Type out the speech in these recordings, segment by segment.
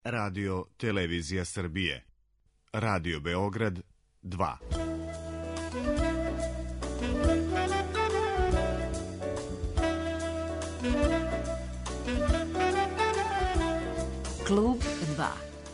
Radio Televizija Srbije. Radio Beograd 2. Klub 2.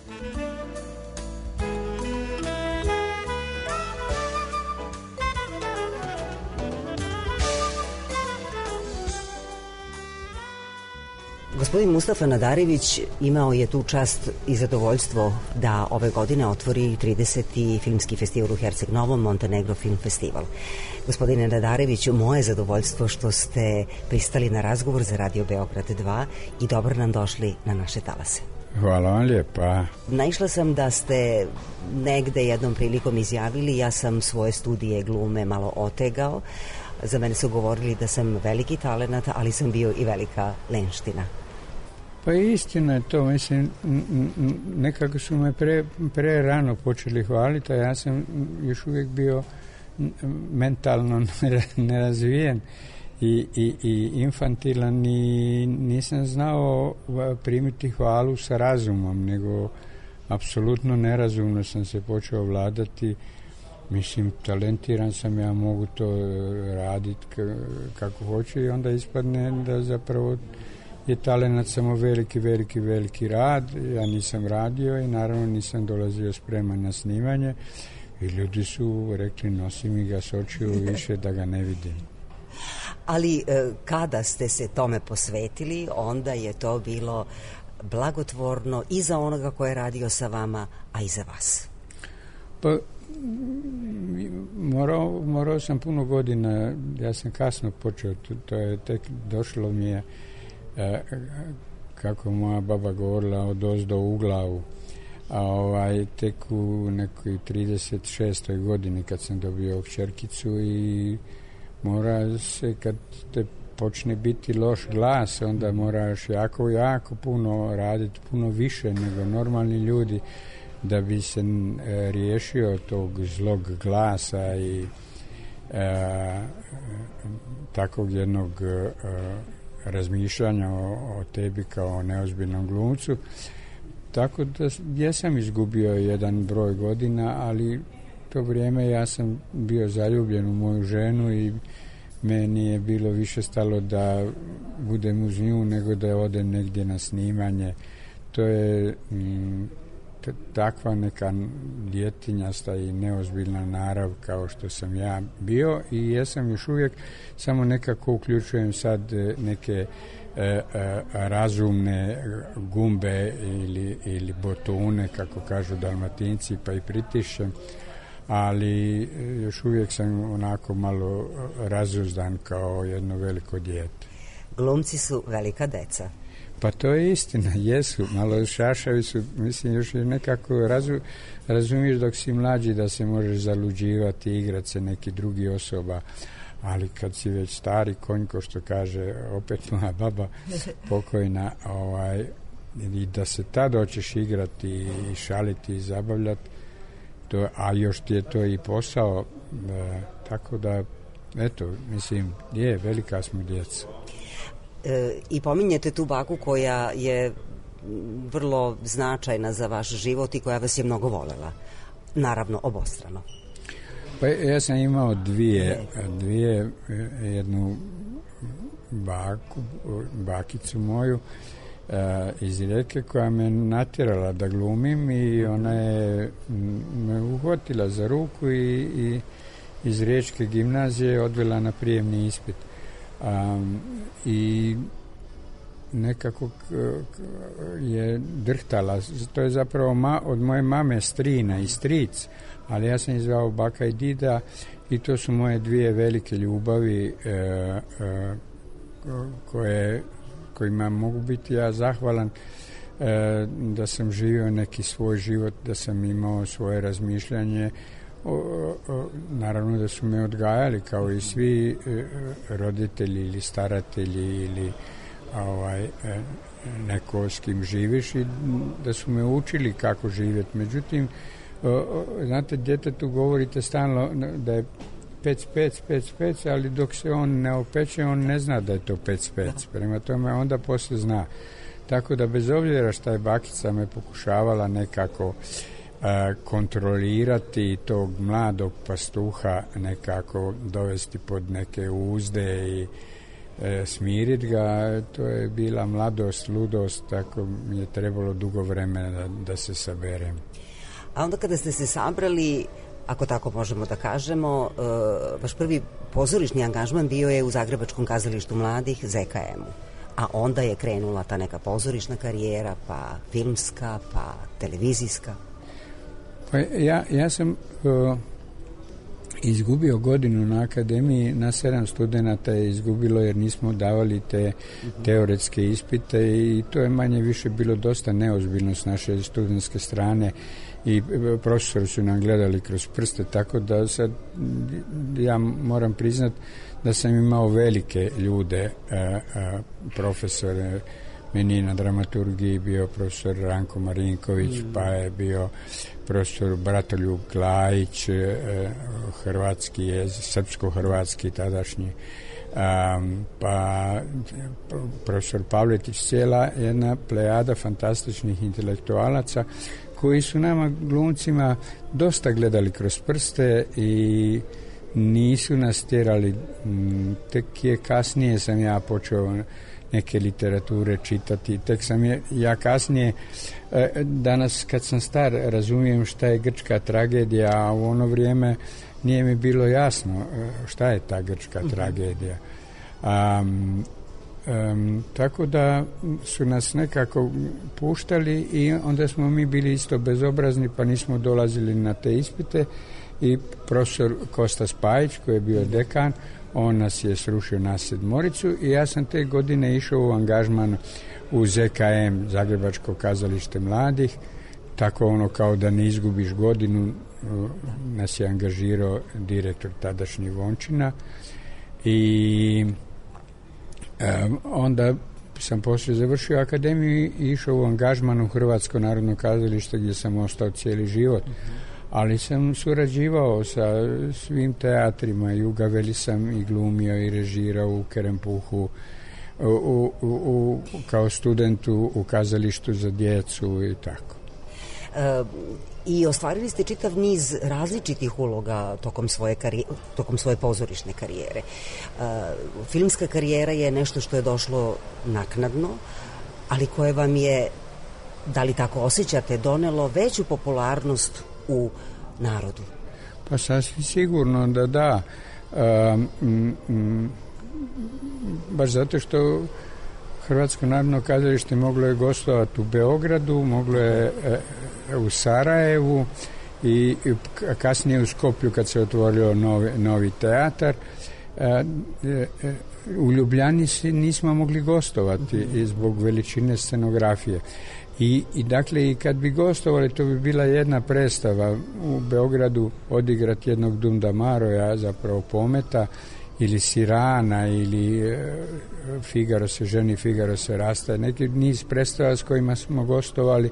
Gospodin Mustafa Nadarević imao je tu čast i zadovoljstvo da ove godine otvori 30. filmski festival u Herceg Novom, Montenegro Film Festival. Gospodine Nadarević, moje zadovoljstvo što ste pristali na razgovor za Radio Beograd 2 i dobro nam došli na naše talase. Hvala vam lijepa. Naišla sam da ste negde jednom prilikom izjavili: ja sam svoje studije glume malo otegao. Za mene su govorili da sam veliki talenat, ali sam bio i velika lenština. Pa istina je to, mislim, nekako su me pre rano počeli hvaliti, a ja sam još uvijek bio mentalno nerazvijen i infantilan i nisam znao primiti hvalu sa razumom, nego apsolutno nerazumno sam se počeo vladati. Mislim, talentiran sam, ja mogu to raditi kako hoću i onda ispadne da zapravo je talenat samo veliki rad. Ja nisam radio i naravno nisam dolazio spreman na snimanje i ljudi su rekli: nosi mi ga s očiju više da ga ne vidim. Ali kada ste se tome posvetili, onda je to bilo blagotvorno i za onoga ko je radio sa vama, a i za vas. Pa morao sam puno godina, ja sam kasno počeo, to je tek došlo mi je, kako moja baba govorila, odozdo u glavu, a tek u nekoj 36. godini kad sam dobio kćerkicu i mora se, kad te počne biti loš glas, onda moraš jako puno raditi, puno više nego normalni ljudi da bi se riješio tog zlog glasa i takvog jednog razmišljanja o tebi kao o neozbiljnom glumcu. Tako da jesam izgubio jedan broj godina, ali to vrijeme ja sam bio zaljubljen u moju ženu i meni je bilo više stalo da budem uz nju nego da odem negdje na snimanje. To je takva neka djetinjasta i neozbiljna narav kao što sam ja bio i jesam još uvijek, samo nekako uključujem sad neke razumne gumbe ili botune, kako kažu Dalmatinci, pa i pritišćem, ali još uvijek sam onako malo razuzdan kao jedno veliko dijete. Glumci su velika deca. Pa to je istina, jesu, malo šašavi su, mislim, još je nekako razumiješ dok si mlađi da se možeš zaluđivati, igrati se neki drugi osoba, ali kad si već stari konj, ko što kaže opet moja baba pokojna, i da se tad hoćeš igrati i šaliti i zabavljati, a još ti je to i posao, tako da, eto, mislim, velika smo djeca. I pominjete tu baku koja je vrlo značajna za vaš život i koja vas je mnogo volela. Naravno, obostrano. Pa ja sam imao dvije, jednu bakicu moju iz Rijeke koja me natjerala da glumim i ona je me uhvatila za ruku i iz Riječke gimnazije odvela na prijemni ispit. I nekako je drhtala. To je zapravo od moje mame strina i stric, ali ja sam ih zvao baka i dida i to su moje dvije velike ljubavi kojima mogu biti ja zahvalan, da sam živio neki svoj život, da sam imao svoje razmišljanje. Naravno da su me odgajali kao i svi roditelji ili staratelji ili neko s kim živiš i da su me učili kako živjeti. Međutim, znate, djetetu govorite stalno da je pec, ali dok se on ne opeče, on ne zna da je to pec. Prema tome onda poslije zna. tako da bez obzira šta je bakica me pokušavala nekako kontrolirati tog mladog pastuha, nekako dovesti pod neke uzde i smiriti ga, to je bila mladost, ludost, tako mi je trebalo dugo vremena da se saberem. A onda kada ste se sabrali, ako tako možemo da kažemo, vaš prvi pozorišni angažman bio je u Zagrebačkom kazalištu mladih ZKM-u, a onda je krenula ta neka pozorišna karijera, pa filmska, pa televizijska. Pa ja sam izgubio godinu na akademiji, na 7 studenata je izgubilo jer nismo davali te teoretske ispite i to je manje više bilo dosta neozbiljno s naše studentske strane i profesori su nam gledali kroz prste, tako da sad ja moram priznat da sam imao velike ljude, profesore. Meni je na dramaturgiji bio profesor Ranko Marinković, pa je bio profesor Bratoljub Glajić, hrvatski jezik, srpsko-hrvatski tadašnji, pa profesor Pavletić, cijela jedna plejada fantastičnih intelektualaca koji su nama glumcima dosta gledali kroz prste i nisu nas tjerali. Tek je kasnije sam ja počeo neke literature čitati. Tek sam ja kasnije, danas kad sam star, razumijem šta je grčka tragedija, a u ono vrijeme nije mi bilo jasno šta je ta grčka tragedija. Tako da su nas nekako puštali i onda smo mi bili isto bezobrazni, pa nismo dolazili na te ispite i profesor Kosta Spajić, koji je bio dekan, on nas je srušio na 7 i ja sam te godine išao u angažman u ZKM, Zagrebačko kazalište mladih, tako ono kao da ne izgubiš godinu, nas je angažirao direktor tadašnji Vončina i onda sam poslije završio akademiju i išao u angažman u Hrvatsko narodno kazalište gdje sam ostao cijeli život. Ali sam surađivao sa svim teatrima i u Gaveli sam i glumio i režirao u Kerempuhu, kao studentu u kazalištu za djecu i tako. I ostvarili ste čitav niz različitih uloga tokom svoje pozorišne karijere. Filmska karijera je nešto što je došlo naknadno, ali koje vam je, da li tako osjećate, donelo veću popularnost u narodu? Pa sasvim sigurno da. Baš zato što Hrvatsko narodno kazalište moglo je gostovati u Beogradu, moglo je u Sarajevu i kasnije u Skoplju kad se otvorio novi teatar. U Ljubljani nismo mogli gostovati i zbog veličine scenografije. I dakle, i kad bi gostovali, to bi bila jedna predstava u Beogradu odigrati jednog Dunda Maroja, zapravo Pometa, ili Sirana, ili Figaro se ženi, Figaro se rastaje. Neki niz predstava s kojima smo gostovali,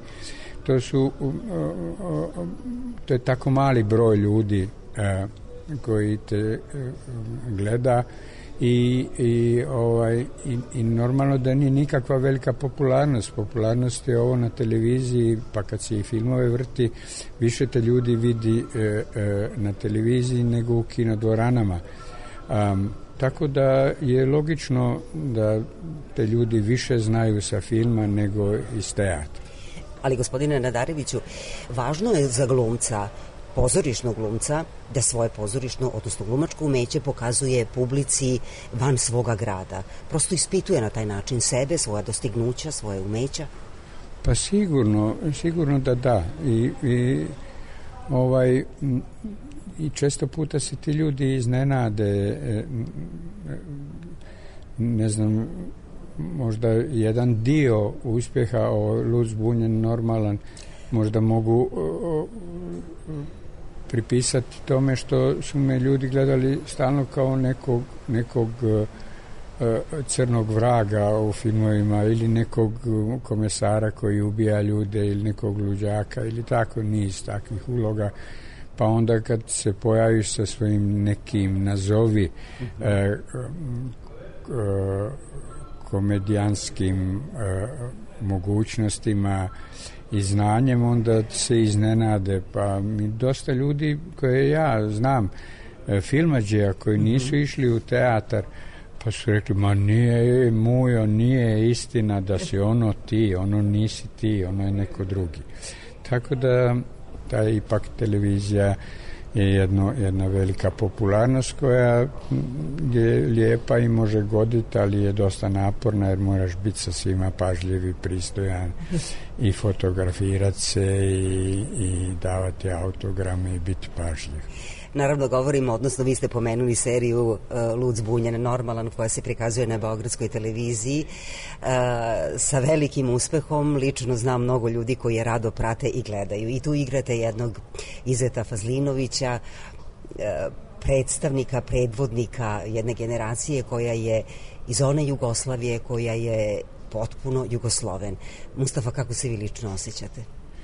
to je tako mali broj ljudi koji te gleda i normalno da nije nikakva velika popularnost. Popularnost je ovo na televiziji, pa kad se i filmove vrti, više te ljudi vidi na televiziji nego u kinodvoranama. Tako da je logično da te ljudi više znaju sa filma nego iz teatra. Ali gospodine Nadareviću, važno je za glumca, pozorišnog glumca, da svoje pozorišno, odnosno glumačko umeće pokazuje publici van svoga grada. Prosto ispituje na taj način sebe, svoja dostignuća, svoje umeća. Pa sigurno da. I često puta se ti ljudi iznenade, ne znam, možda jedan dio uspjeha, lud, zbunjen, normalan, možda mogu pripisati tome što su me ljudi gledali stalno kao nekog crnog vraga u filmovima ili nekog komesara koji ubija ljude ili nekog luđaka ili tako, niz takvih uloga. Pa onda kad se pojaviš sa svojim nekim nazovi komedijanskim mogućnostima i znanjem, onda se iznenade. Pa mi dosta ljudi koje ja znam, filmadžija koji nisu išli u teatar, pa su rekli, ma nije mujo, nije istina da si ono ti, ono nisi ti, ono je neko drugi. Tako da ta ipak televizija je jedna velika popularnost koja je lijepa i može goditi, ali je dosta naporna jer moraš biti sa svima pažljiv i pristojan i fotografirati se i davati autograme i biti pažljiv. Naravno govorimo, odnosno vi ste pomenuli seriju Lud zbunjen normalan koja se prikazuje na Beogradskoj televiziji sa velikim uspehom. Lično znam mnogo ljudi koji je rado prate i gledaju. I tu igrate jednog Izeta Fazlinovića, predstavnika, predvodnika jedne generacije koja je iz one Jugoslavije, koja je potpuno Jugosloven. Mustafa, kako se vi lično osjećate?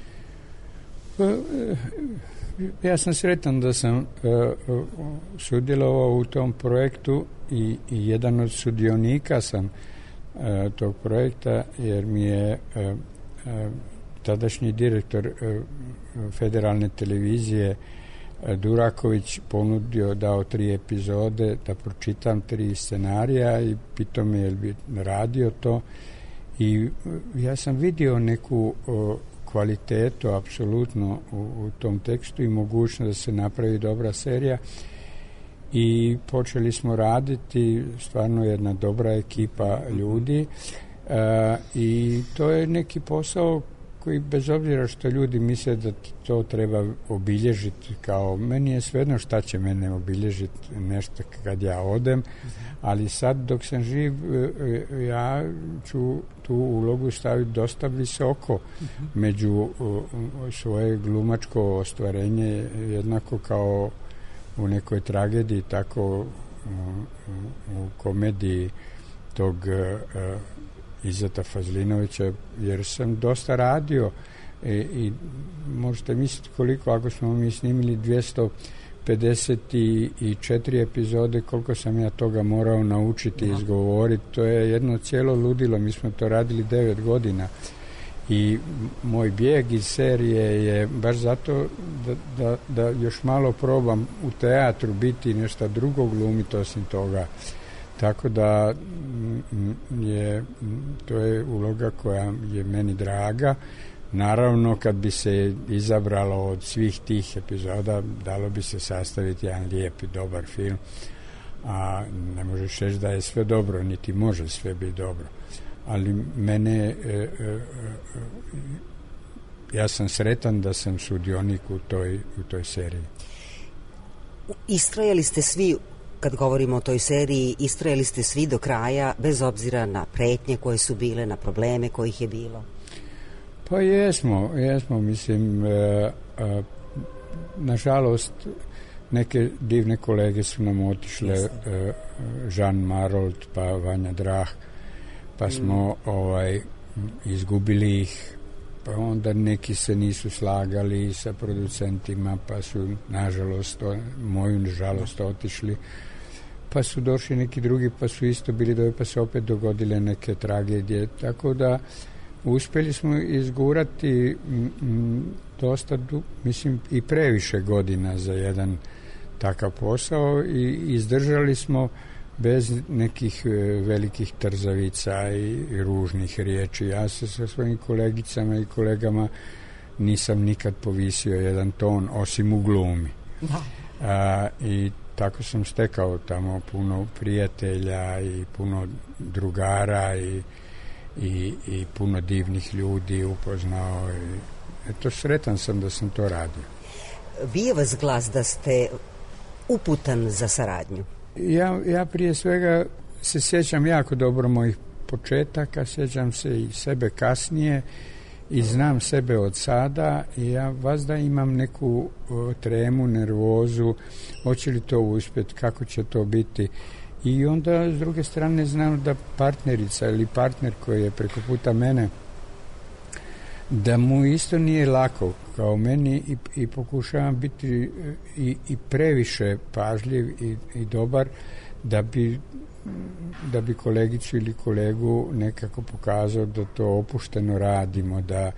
Ja sam sretan da sam sudjelovao u tom projektu i jedan od sudionika sam tog projekta, jer mi je tadašnji direktor federalne televizije Duraković ponudio, dao 3 epizode da pročitam 3 scenarija i pitao me jel bi radio to, i ja sam vidio neku kvalitetu apsolutno u tom tekstu i mogućnost da se napravi dobra serija, i počeli smo raditi, stvarno jedna dobra ekipa ljudi, i to je neki posao koji, bez obzira što ljudi misle da to treba obilježiti, kao meni je svejedno šta će mene obilježiti nešto kad ja odem, ali sad dok sam živ ja ću tu ulogu staviti dosta visoko među svoje glumačko ostvarenje, jednako kao u nekoj tragediji, tako u komediji tog Izeta Fazlinovića, jer sam dosta radio i možete misliti koliko, ako smo mi snimili 254 epizode, koliko sam ja toga morao naučiti i izgovoriti. To je jedno cijelo ludilo. Mi smo to radili 9 godina i moj bijeg iz serije je baš zato da još malo probam u teatru biti nešto drugo glumiti osim toga. Tako da to je uloga koja je meni draga. Naravno, kad bi se izabralo od svih tih epizoda, dalo bi se sastaviti jedan lijep i dobar film, a ne možeš reći da je sve dobro, niti može sve biti dobro. Ali mene, ja sam sretan da sam sudionik u toj seriji. Istrajali ste svi, kad govorimo o toj seriji, istrajali ste svi do kraja, bez obzira na pretnje koje su bile, na probleme kojih je bilo? Pa jesmo, mislim, nažalost, neke divne kolege su nam otišle, Jean Marold, pa Vanja Drah, pa smo izgubili ih, pa onda neki se nisu slagali sa producentima, pa su, nažalost, moju žalost otišli, pa su došli neki drugi, pa su isto bili dobri, pa se opet dogodile neke tragedije, tako da uspjeli smo izgurati dosta, mislim, i previše godina za jedan takav posao, i izdržali smo bez nekih velikih trzavica i ružnih riječi. Ja se sa svojim kolegicama i kolegama nisam nikad povisio jedan ton, osim u glumi. I tako sam stekao tamo puno prijatelja i puno drugara i puno divnih ljudi upoznao. Eto, sretan sam da sam to radio. Bije vas glas da ste uputan za saradnju? Ja prije svega se sjećam jako dobro mojih početaka, sjećam se i sebe kasnije i znam sebe od sada, i ja vazda imam neku tremu, nervozu, hoće li to uspjeti, kako će to biti. I onda s druge strane znam da partnerica ili partner koji je preko puta mene, da mu isto nije lako kao meni, i pokušavam biti i previše pažljiv i dobar, da bi kolegicu ili kolegu nekako pokazao da to opušteno radimo, da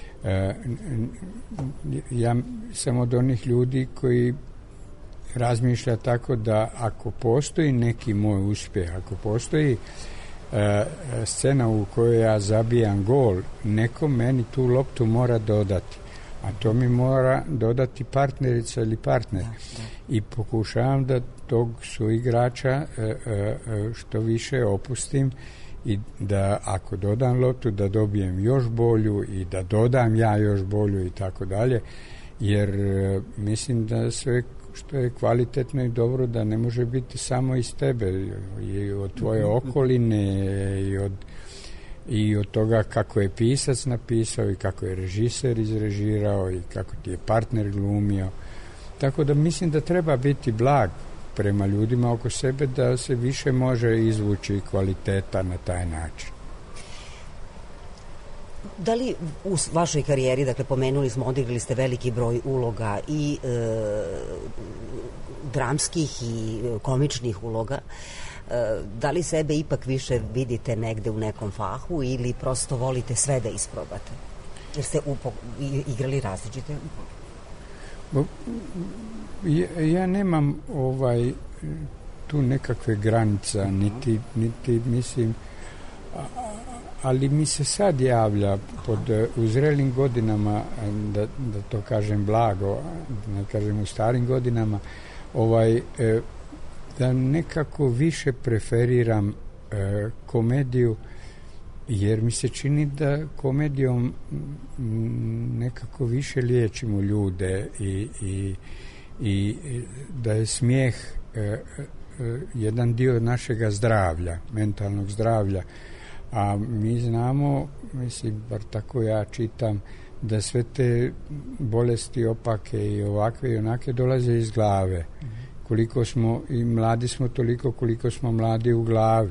ja sam od onih ljudi koji razmišlja tako da ako postoji neki moj uspjeh, ako postoji scena u kojoj ja zabijam gol, neko meni tu loptu mora dodati, a to mi mora dodati partnerica ili partner. I pokušavam da tog suigrača što više opustim i da ako dodam loptu da dobijem još bolju i da dodam ja još bolju i tako dalje, jer mislim da sve što je kvalitetno i dobro da ne može biti samo iz tebe, i od tvoje okoline i od toga kako je pisac napisao i kako je režiser izrežirao i kako ti je partner glumio. Tako da mislim da treba biti blag prema ljudima oko sebe, da se više može izvući kvaliteta na taj način. Da li u vašoj karijeri, dakle pomenuli smo, odigrali ste veliki broj uloga i dramskih i komičnih uloga, da li sebe ipak više vidite negde u nekom fahu ili prosto volite sve da isprobate? Jer ste igrali različite uloge. Ja nemam tu nekakve granica, niti mislim, ali mi se sad javlja u zrelim godinama, da to kažem blago, ne kažem u starim godinama, da nekako više preferiram komediju, jer mi se čini da komedijom nekako više liječimo ljude i da je smijeh jedan dio našega zdravlja, mentalnog zdravlja. A mi znamo, mislim, bar tako ja čitam, da sve te bolesti opake i ovakve i onake dolaze iz glave. Koliko smo i mladi smo, toliko koliko smo mladi u glavi.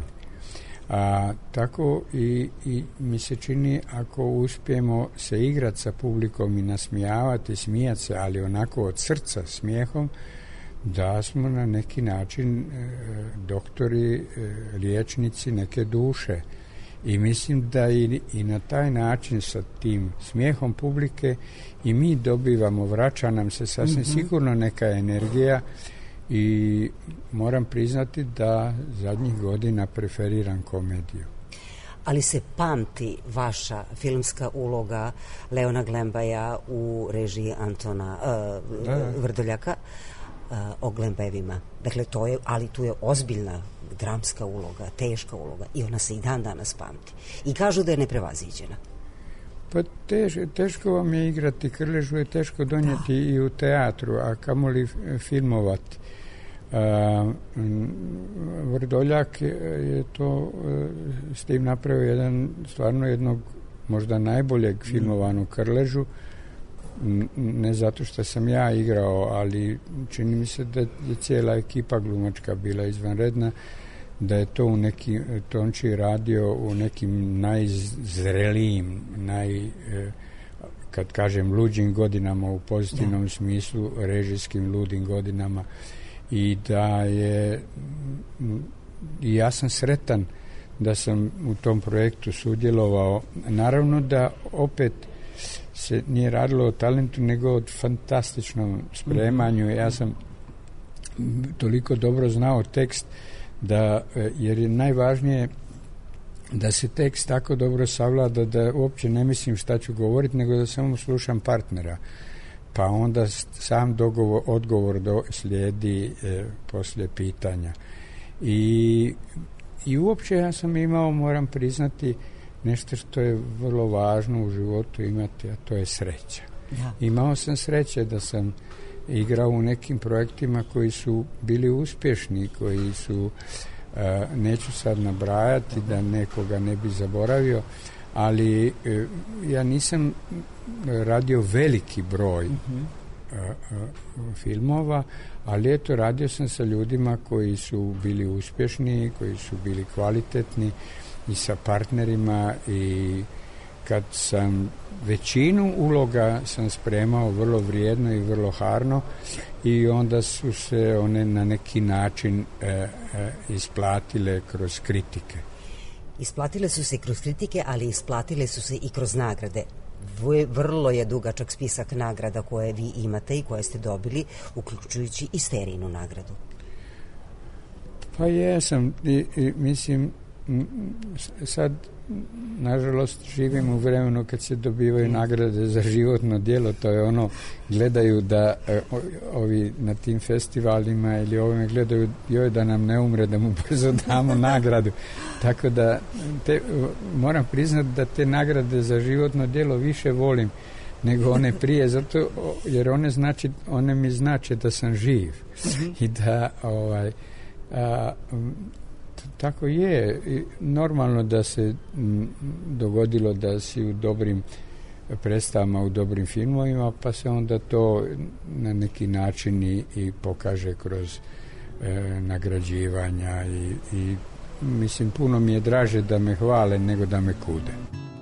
Tako i mi se čini, ako uspijemo se igrati sa publikom i nasmijavati, smijati se, ali onako od srca smijehom, da smo na neki način doktori, liječnici neke duše. I mislim da i na taj način sa tim smijehom publike i mi dobivamo, vraća nam se sasvim sigurno neka energija i moram priznati da zadnjih godina preferiram komediju. Ali se pamti vaša filmska uloga Leona Glembaja u režiji Antona Vrdoljaka o Glembajevima. Dakle, ali tu je ozbiljna dramska uloga, teška uloga i ona se i dan danas pamti. I kažu da je neprevaziđena. Pa teško vam je igrati Krležu, je teško donijeti i u teatru, a kamoli filmovati. Vrdoljak je to s tim napravio stvarno jednog možda najboljeg filmovanog Krležu, ne zato što sam ja igrao, ali čini mi se da je cijela ekipa glumačka bila izvanredna, da je to Tonči radio u nekim najzrelijim, kad kažem luđim godinama u pozitivnom smislu, režijskim ludim godinama, i da je, i ja sam sretan da sam u tom projektu sudjelovao. Naravno da opet se nije radilo o talentu, nego o fantastičnom spremanju. Ja sam toliko dobro znao tekst, jer je najvažnije da se tekst tako dobro savlada da uopće ne mislim šta ću govoriti, nego da samo slušam partnera. Pa onda sam odgovor slijedi poslije pitanja. I uopće ja sam imao, moram priznati, nešto što je vrlo važno u životu imati, a to je sreća. Ja. Imao sam sreće da sam igrao u nekim projektima koji su bili uspješni, koji su, neću sad nabrajati da nekoga ne bi zaboravio, ali ja nisam radio veliki broj filmova, ali eto, radio sam sa ljudima koji su bili uspješni, koji su bili kvalitetni, i sa partnerima, kad sam većinu uloga sam spremao vrlo vrijedno i vrlo harno i onda su se one na neki način isplatile kroz kritike. Isplatile su se kroz kritike, ali isplatile su se i kroz nagrade. Vrlo je dugačak spisak nagrada koje vi imate i koje ste dobili, uključujući i Sterijinu nagradu. Pa jesam i mislim sad nažalost živim u vremenu kad se dobivaju nagrade za životno djelo, to je ono, gledaju da ovi na tim festivalima ili ovime gledaju joj da nam ne umre, da mu brzo damo nagradu, tako da moram priznati da te nagrade za životno djelo više volim nego one prije, zato jer one mi znače da sam živ i da tako je normalno da se dogodilo da si u dobrim predstavama, u dobrim filmovima, pa se onda to na neki način i pokaže kroz nagrađivanja i mislim puno mi je draže da me hvale nego da me kude.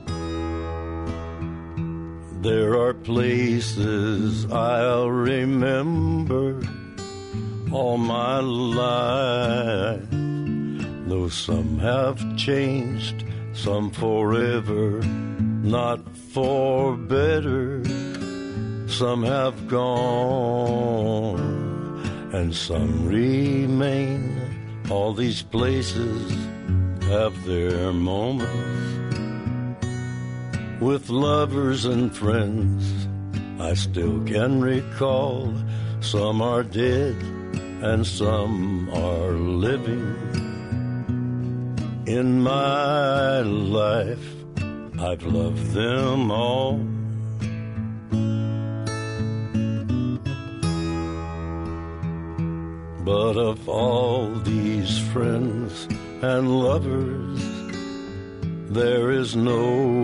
There are places I'll remember all my life, though some have changed, some forever, not for better. Some have gone, and some remain. All these places have their moments. With lovers and friends, I still can recall. Some are dead, and some are living. In my life, I've loved them all. But of all these friends and lovers, there is no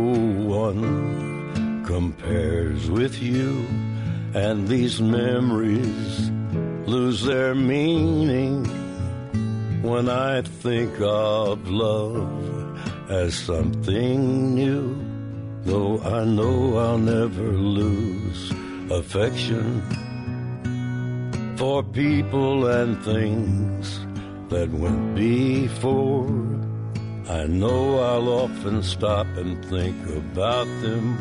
one compares with you, and these memories lose their meaning when I think of love as something new. Though I know I'll never lose affection for people and things that went before. I know I'll often stop and think about them.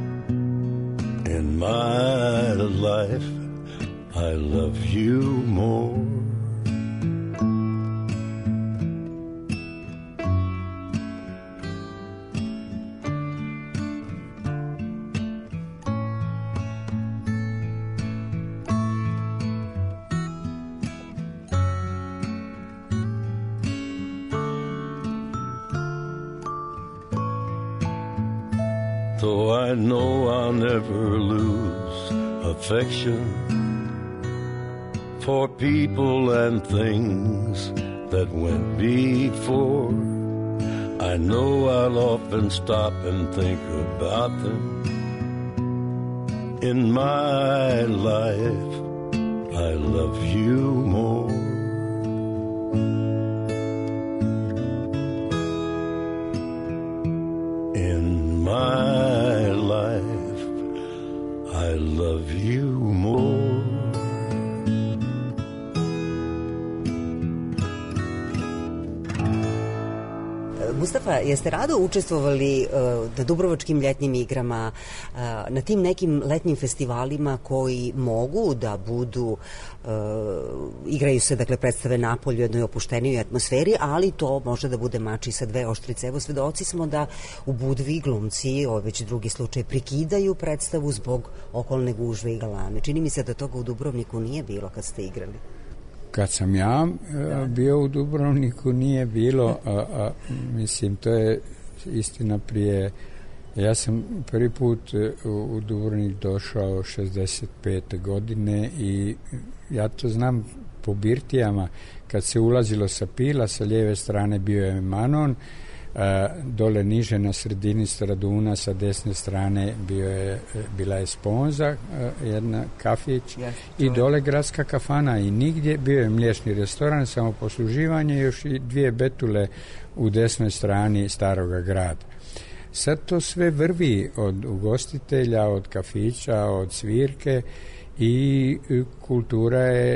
In my life, I love you more. Though I know I'll never lose affection for people and things that went before. I know I'll often stop and think about them. In my life, I love you more. In my life, I love you more. Mustafa, jeste rado učestvovali na Dubrovačkim ljetnim igrama, na tim nekim letnjim festivalima koji mogu da budu, igraju se, dakle, predstave napolju u jednoj opuštenijoj atmosferi, ali to može da bude mač i sa dve oštrice. Evo, svedoci smo da u Budvi glumci, ovo već drugi slučaj, prekidaju predstavu zbog okolne gužve i galame. Čini mi se da toga u Dubrovniku nije bilo kad ste igrali. Kad sam ja bio u Dubrovniku nije bilo, mislim, to je istina prije. Ja sam prvi put u Dubrovnik došao 65. godine i ja to znam po birtijama. Kad se ulazilo sa Pila, sa lijeve strane bio je Manon, dole niže na sredini Straduna sa desne strane bila je Sponza, jedna kafić, i dole gradska kafana, i nigdje bio je mliječni restoran, samoposluživanje, još i dvije betule u desnoj strani Staroga grada. Sad to sve vrvi od ugostitelja, od kafića, od svirke i kultura je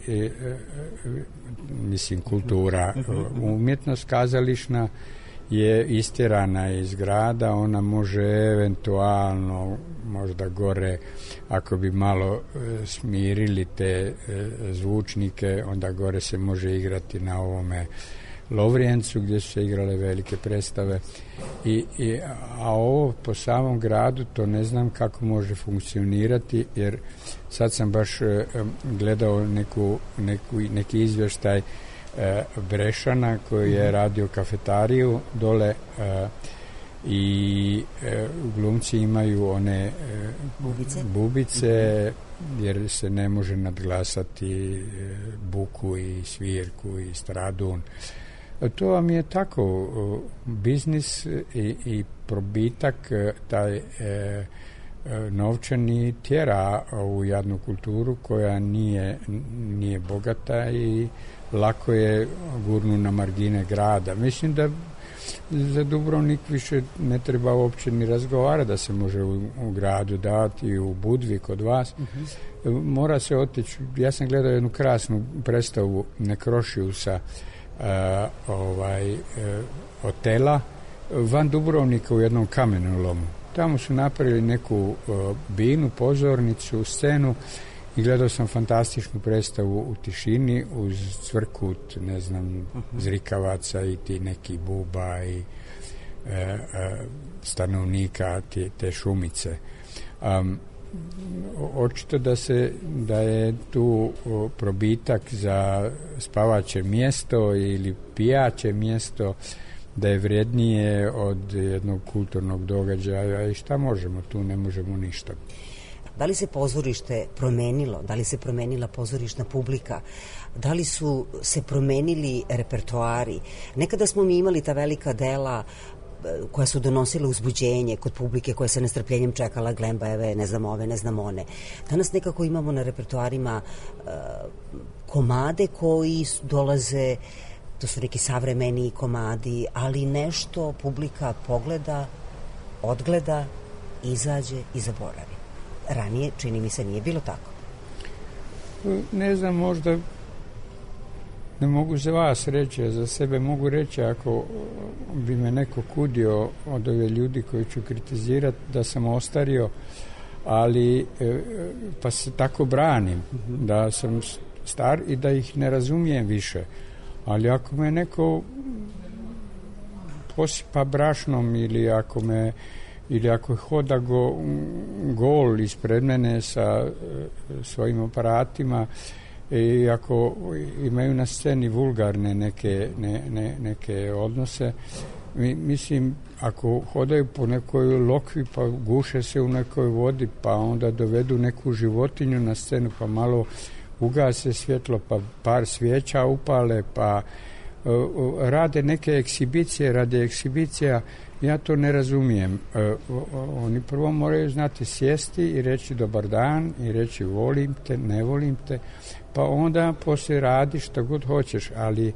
mislim kultura, umjetnost kazališna je istjerana iz grada, ona može eventualno možda gore, ako bi malo smirili te zvučnike, onda gore se može igrati na ovome Lovrijencu gdje su se igrale velike predstave, a ovo po samom gradu to ne znam kako može funkcionirati, jer sad sam baš gledao neki izvještaj Brešana koji je radio kafetariju dole i glumci imaju one bubice jer se ne može nadglasati buku i svirku i stradun. To vam je tako biznis i probitak taj novčani tjera u jadnu kulturu koja nije bogata i lako je gurnu na margine grada. Mislim da za Dubrovnik više ne treba uopće ni razgovarati, da se može u gradu dati, u Budvi kod vas. Mora se otići. Ja sam gledao jednu krasnu predstavu Nekrošiusa hotela van Dubrovnika u jednom kamenolomu. Tamo su napravili neku binu, pozornicu, scenu i gledao sam fantastičnu predstavu u tišini uz cvrkut, ne znam, zrikavaca i ti neki buba i stanovnika te šumice. Očito da je tu probitak za spavaće mjesto ili pijaće mjesto, da je vrijednije od jednog kulturnog događaja i šta možemo, tu ne možemo ništa. Da li se pozorište promenilo? Da li se promenila pozorišna publika? Da li su se promenili repertoari? Nekada smo mi imali ta velika dela koja su donosila uzbuđenje kod publike koja se nestrpljenjem čekala Glembajeve, ne znam ove, ne znam one. Danas nekako imamo na repertoarima komade koji dolaze, to su neki savremeniji komadi, ali nešto publika pogleda, odgleda, izađe i zaboravi. Ranije, čini mi se, nije bilo tako. Ne znam, možda ne mogu za vas reći, a za sebe mogu reći ako bi me neko kudio od ove ljudi koji ću kritizirati da sam ostario, ali pa se tako branim da sam star i da ih ne razumijem više. Ali ako me neko posipa brašnom ili ako hoda gol ispred mene sa svojim aparatima i ako imaju na sceni vulgarne neke odnose, mislim, ako hodaju po nekoj lokvi pa guše se u nekoj vodi pa onda dovedu neku životinju na scenu pa malo ugase svjetlo pa par svijeća upale pa rade neke eksibicije radi eksibicija, ja to ne razumijem. Oni prvo moraju znati sjesti i reći dobar dan i reći volim te, ne volim te, pa onda poslije radi što god hoćeš, ali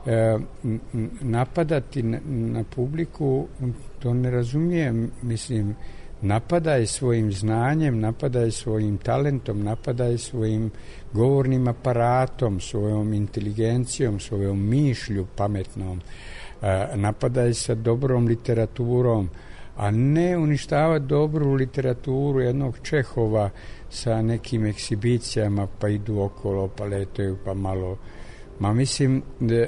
napadati na publiku, to ne razumijem. Mislim, napadaj svojim znanjem, napadaj svojim talentom, napadaj svojim govornim aparatom, svojom inteligencijom, svojom mišlju pametnom, napadaj sa dobrom literaturom, a ne uništavati dobru literaturu jednog Čehova sa nekim eksibicijama pa idu okolo, pa letaju, pa malo. Mislim,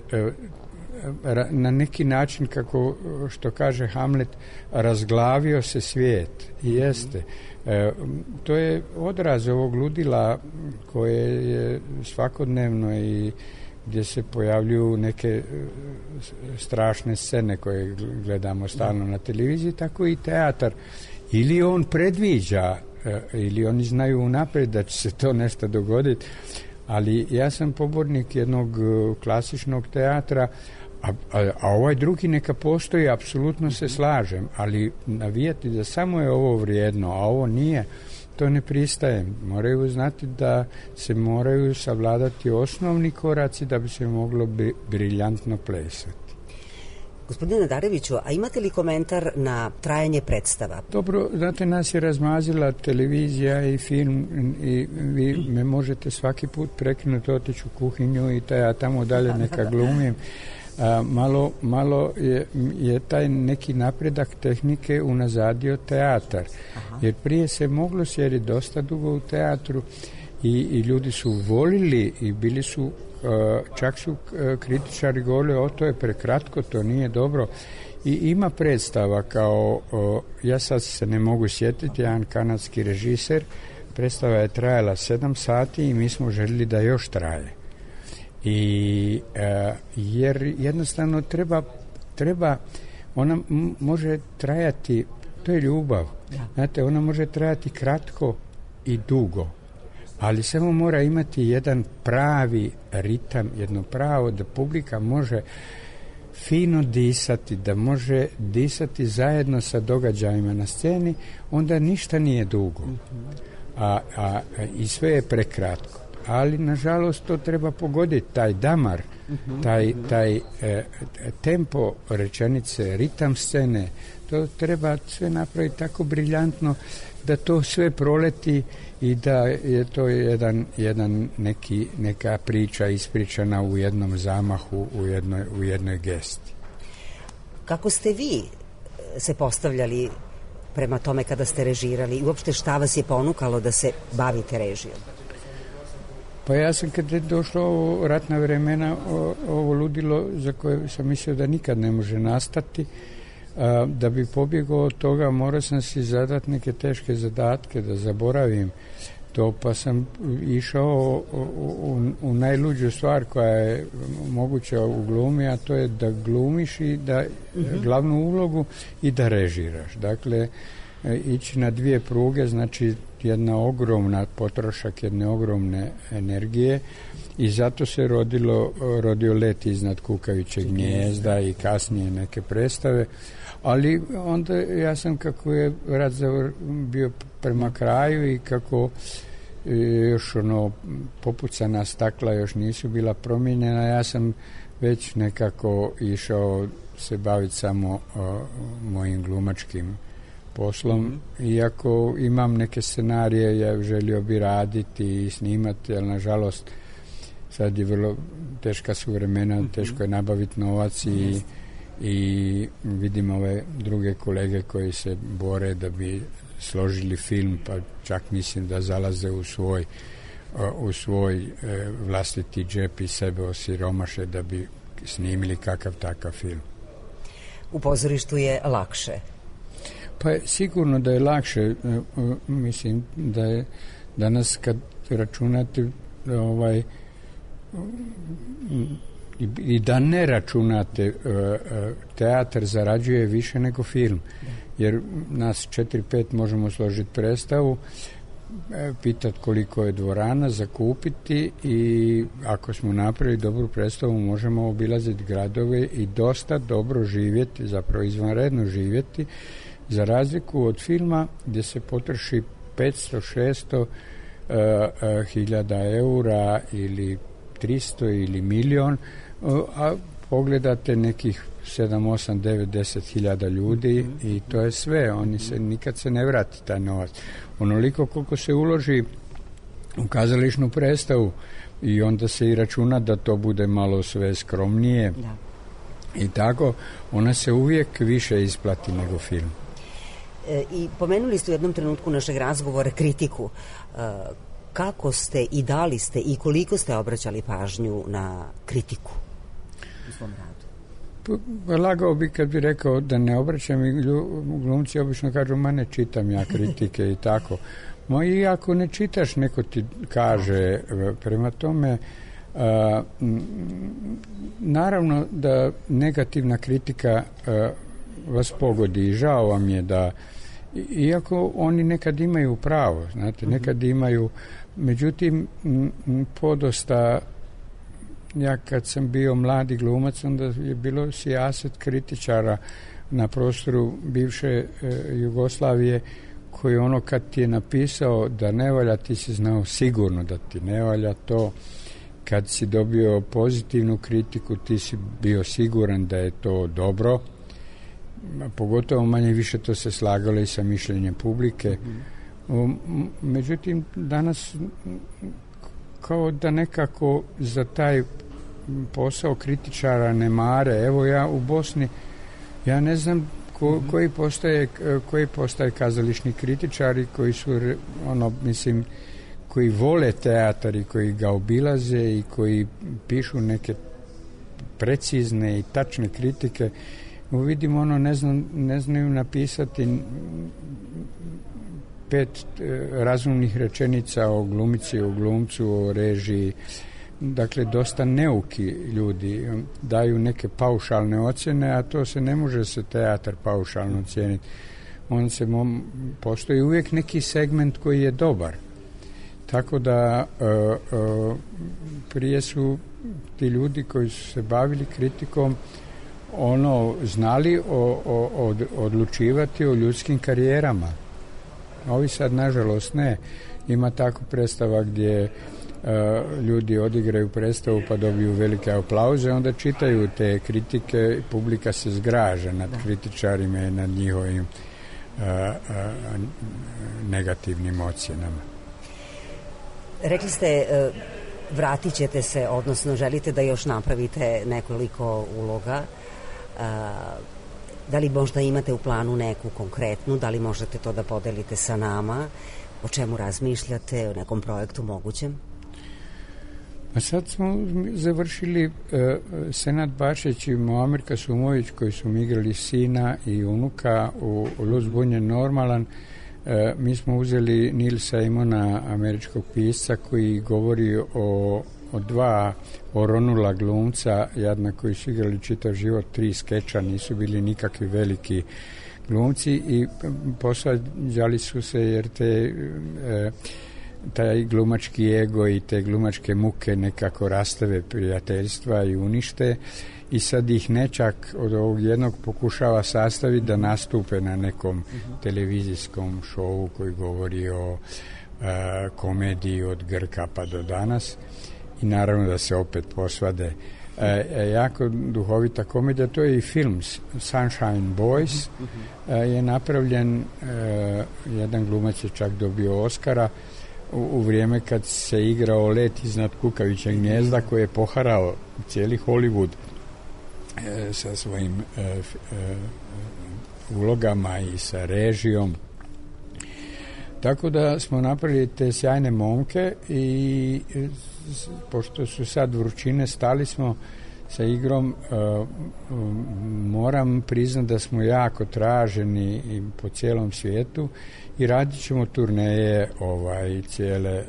na neki način, kako što kaže Hamlet, razglavio se svijet i jeste. To je odraz ovog ludila koje je svakodnevno i gdje se pojavljuju neke strašne scene koje gledamo stalno na televiziji, tako i teatar. Ili on predviđa, ili oni znaju unaprijed da će se to nešto dogoditi, ali ja sam pobornik jednog klasičnog teatra, a ovaj drugi neka postoji, apsolutno se slažem, ali navijati da samo je ovo vrijedno, a ovo nije, to ne pristajem. Moraju znati da se moraju savladati osnovni koraci da bi se moglo briljantno plesati. Gospodine Nadareviću, a imate li komentar na trajanje predstava? Dobro, znate, nas je razmazila televizija i film i vi me možete svaki put prekinuti, otići u kuhinju i ja tamo dalje neka glumim. Malo je taj neki napredak tehnike unazadio teatar. Jer prije se moglo sjediti dosta dugo u teatru i ljudi su volili i bili su, čak su kritičari govorili, to je prekratko, to nije dobro. I ima predstava kao, ja sad se ne mogu sjetiti, jedan kanadski režiser, predstava je trajala 7 sati i mi smo željeli da još traje. Jer jednostavno treba ona može trajati, to je ljubav, znate, ona može trajati kratko i dugo, ali samo mora imati jedan pravi ritam, jedno pravo da publika može fino disati, da može disati zajedno sa događajima na sceni, onda ništa nije dugo, i sve je prekratko. Ali nažalost to treba pogoditi, taj damar, taj tempo rečenice, ritam scene, to treba sve napraviti tako briljantno da to sve proleti i da je to neka priča ispričana u jednom zamahu, u jednoj gesti. Kako ste vi se postavljali prema tome kada ste režirali i uopšte šta vas je ponukalo da se bavite režijom? Pa ja sam kad je došlo ovo ratna vremena, ovo ludilo za koje sam mislio da nikad ne može nastati, da bi pobjegao od toga morao sam si zadati neke teške zadatke da zaboravim to, pa sam išao u najluđu stvar koja je moguća u glumi, a to je da glumiš i da glavnu ulogu i da režiraš. Dakle, ići na 2 pruge, znači jedna ogromna potrošak, jedne ogromne energije i zato se rodio Let iznad kukavičjeg gnijezda i kasnije neke predstave, ali onda ja sam, kako je rat bio prema kraju i kako još popucana stakla još nisu bila promijenjena, ja sam već nekako išao se baviti samo mojim glumačkim poslom, iako imam neke scenarije, ja želio bi raditi i snimati, ali nažalost sad je vrlo teška su vremena, teško je nabaviti novac i vidim ove druge kolege koji se bore da bi složili film, pa čak mislim da zalaze u svoj vlastiti džep i sebe osiromaše da bi snimili kakav takav film. U pozorištu je lakše? Pa sigurno da je lakše, mislim da je danas kad računate i da ne računate, teatar zarađuje više nego film, jer nas 4-5 možemo složiti predstavu, pitati koliko je dvorana, zakupiti i ako smo napravili dobru predstavu možemo obilaziti gradove i dosta dobro živjeti, zapravo izvanredno živjeti, za razliku od filma gdje se potroši 500-600 hiljada eura ili 300 ili milion, a pogledate nekih 7, 8, 9, 10 hiljada ljudi i to je sve, nikad se ne vrati taj novac. Onoliko koliko se uloži u kazališnu predstavu i onda se i računa da to bude malo sve skromnije i tako, ona se uvijek više isplati nego film. I pomenuli ste u jednom trenutku našeg razgovora kritiku. Kako ste i da li ste i koliko ste obraćali pažnju na kritiku u svom radu? Lagao bi kad bi rekao da ne obraćam, i glumci obično kažu, ma ne čitam ja kritike i tako. I ako ne čitaš, neko ti kaže. Prema tome, naravno da negativna kritika vas pogodi i žao vam je da, iako oni nekad imaju pravo, znate, nekad imaju, međutim podosta, ja kad sam bio mladi glumac, onda je bilo sijaset kritičara na prostoru bivše Jugoslavije, koji kad ti je napisao da ne valja, ti si znao sigurno da ti ne valja to. kad si dobio pozitivnu kritiku, ti si bio siguran da je to dobro, pogotovo manje više to se slagalo i sa mišljenjem publike. Međutim, danas kao da nekako za taj posao kritičara ne mare. Evo ja u Bosni, ja ne znam koji postaje kazališni kritičari koji su, koji vole teatar i koji ga obilaze i koji pišu neke precizne i tačne kritike. Vidimo ne znaju napisati 5 razumnih rečenica o glumici, o glumcu, o režiji. Dakle, dosta neuki ljudi daju neke paušalne ocjene, a to se ne može se teatar paušalno ocijeniti. Postoji uvijek neki segment koji je dobar. Tako da prije su ti ljudi koji su se bavili kritikom znali odlučivati o ljudskim karijerama. Ovi sad, nažalost, ne. Ima tako predstava gdje ljudi odigraju predstavu pa dobiju velike aplauze, onda čitaju te kritike, publika se zgraža nad kritičarima i nad njihovim negativnim ocjenama. Rekli ste, vratit ćete se, odnosno želite da još napravite nekoliko uloga. Da li možda imate u planu neku konkretnu, da li možete to da podelite sa nama, o čemu razmišljate, o nekom projektu mogućem? A sad smo završili Senad Bašić i Muamer Kasumović koji su mi igrali sina i unuka u Luz bunje normalan. Mi smo uzeli Neil Simona, američkog pisca, koji govori o oronula glumca jadna koji su igrali čitav život, 3 skeča, nisu bili nikakvi veliki glumci i posvađali su se jer taj glumački ego i te glumačke muke nekako rastave prijateljstva i unište i sad ih nečak od ovog jednog pokušava sastaviti da nastupe na nekom televizijskom šovu koji govori o komediji od Grka pa do danas i naravno da se opet posvade. Jako duhovita komedija, to je i film Sunshine Boys, je napravljen, jedan glumac je čak dobio Oscara u vrijeme kad se igrao Let iznad kukavičjeg gnijezda koji je poharao cijeli Hollywood sa svojim ulogama i sa režijom. Tako da smo napravili te sjajne momke i pošto su sad vrućine, stali smo sa igrom. Moram priznati da smo jako traženi i po cijelom svijetu i radit ćemo turneje cijele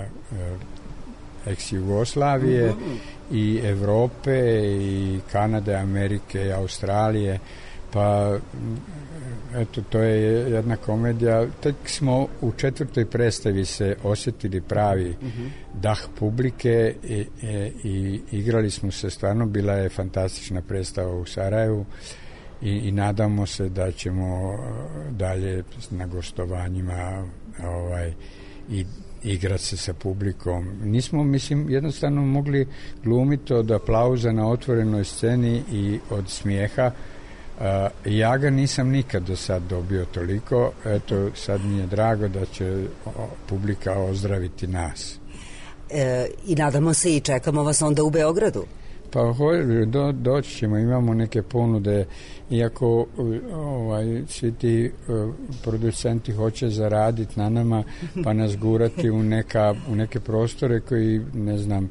ex-Jugoslavije i Evrope i Kanade, Amerike i Australije. Pa eto, to je jedna komedija. Tek smo u 4. predstavi se osjetili pravi dah publike i igrali smo se, stvarno bila je fantastična predstava u Sarajevu i nadamo se da ćemo dalje na gostovanjima i igrati se sa publikom. Nismo, jednostavno mogli glumiti od aplauza na otvorenoj sceni i od smijeha. Ja ga nisam nikad do sad dobio toliko. Eto, sad mi je drago da će publika ozdraviti nas. I nadamo se i čekamo vas onda u Beogradu. Pa doći ćemo, imamo neke ponude, iako svi ti producenti hoće zaraditi na nama, pa nas gurati u neke prostore koji, ne znam,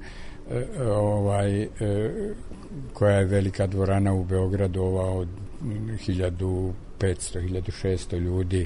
koja je velika dvorana u Beogradu, ova od 1500-1600 ljudi,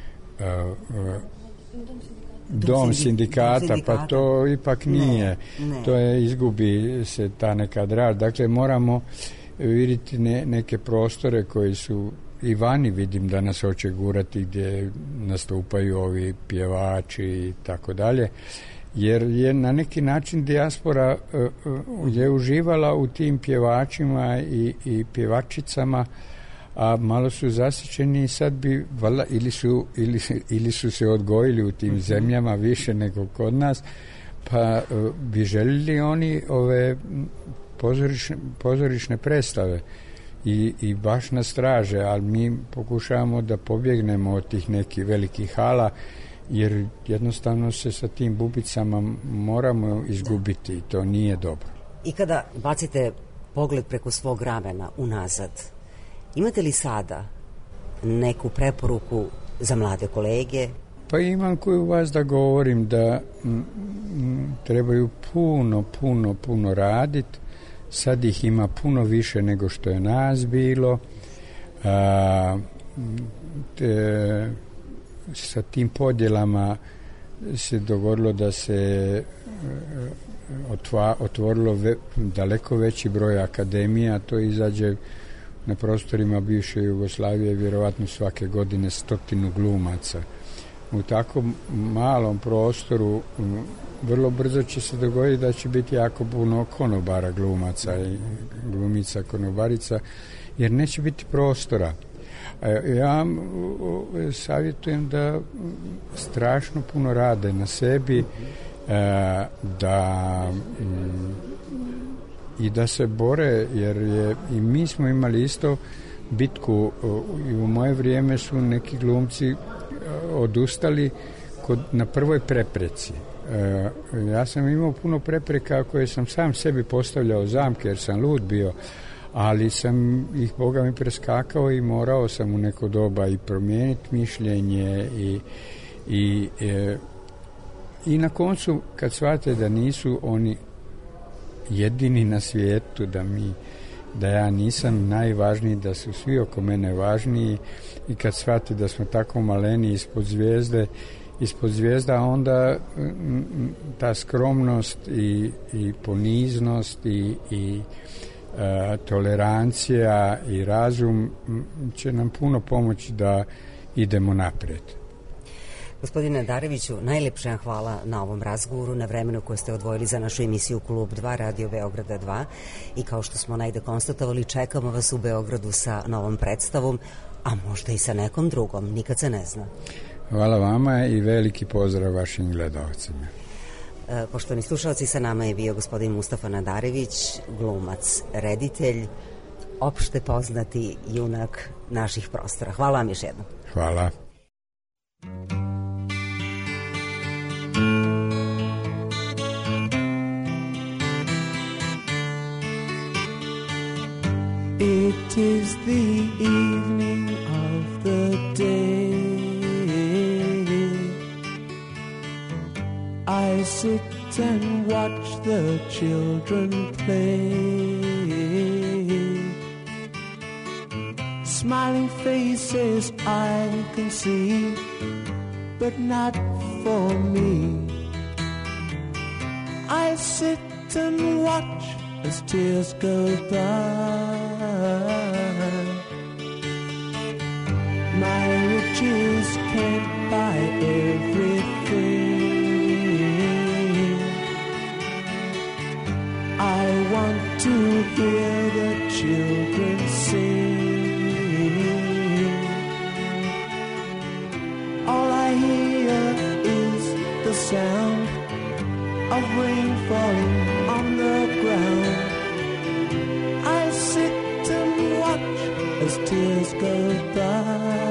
Dom sindikata, pa to ipak nije. To je, izgubi se ta neka draž. Dakle, moramo vidjeti neke prostore koji su i vani, vidim da nas hoće gurati, gdje nastupaju ovi pjevači i tako dalje. Jer je na neki način dijaspora je uživala u tim pjevačima i pjevačicama, a malo su zasićeni i sad bi ili su se odgojili u tim zemljama više nego kod nas, Pa bi željeli oni ove pozorišne predstave i baš nas traže, ali mi pokušavamo da pobjegnemo od tih nekih velikih hala, jer jednostavno se sa tim bubicama moramo izgubiti i to nije dobro. I kada bacite pogled preko svog ramena unazad, imate li sada neku preporuku za mlade kolege? Pa imam koju vas da govorim da trebaju puno raditi. Sad ih ima puno više nego što je nas bilo. Sa tim podjelama se dogodilo da se otvorilo daleko veći broj akademija. To izađe na prostorima bivše Jugoslavije vjerovatno svake godine 100 glumaca. U tako malom prostoru vrlo brzo će se dogoditi da će biti jako puno konobara glumaca i glumica konobarica, jer neće biti prostora. Ja savjetujem da strašno puno rade na sebi, i da se bore, jer i mi smo imali isto bitku i u moje vrijeme su neki glumci odustali na prvoj prepreci. Ja sam imao puno prepreka koje sam sam sebi postavljao zamke jer sam lud bio, ali sam ih Boga mi preskakao i morao sam u neko doba i promijeniti mišljenje i na koncu kad shvate da nisu oni jedini na svijetu, da ja nisam najvažniji, da su svi oko mene važniji, i kad shvati da smo tako maleni ispod zvijezda, onda ta skromnost i poniznost i tolerancija i razum će nam puno pomoći da idemo naprijed. Gospodine Nadareviću, najlepše vam hvala na ovom razgovoru, na vremenu koje ste odvojili za našu emisiju Klub 2, Radio Beograda 2, i kao što smo najde konstatovali, čekamo vas u Beogradu sa novom predstavom, a možda i sa nekom drugom, nikad se ne zna. Hvala vama i veliki pozdrav vašim gledalcima. Poštovani slušalci, sa nama je bio gospodin Mustafa Nadarević, glumac, reditelj, opšte poznati junak naših prostora. Hvala vam još jednom. Hvala. It is the evening of the day. I sit and watch the children play. Smiling faces I can see, but not for me. I sit and watch as tears go by. My riches can't buy everything. I want to hear the children sing. All I hear is the sound of rain falling on the ground. I sit and watch as tears go by.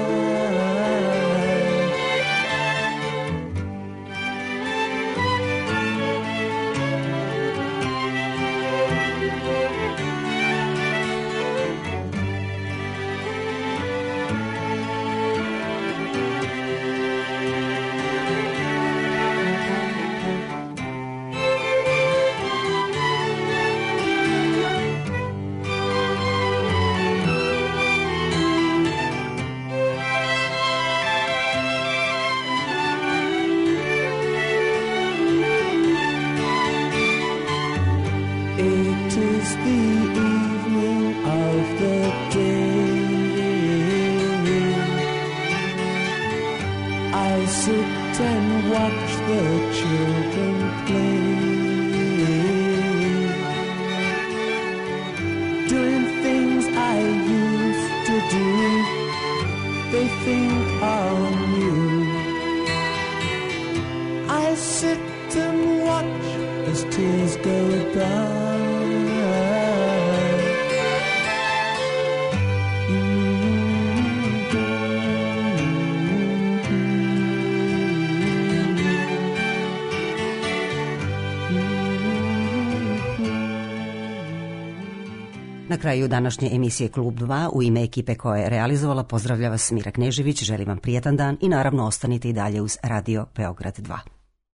They think I'm new. I sit Sit and watch as tears go by. Na kraju današnje emisije Klub 2 u ime ekipe koja je realizovala pozdravlja vas Mira Knežević, želim vam prijatan dan i naravno ostanite i dalje uz Radio Beograd 2.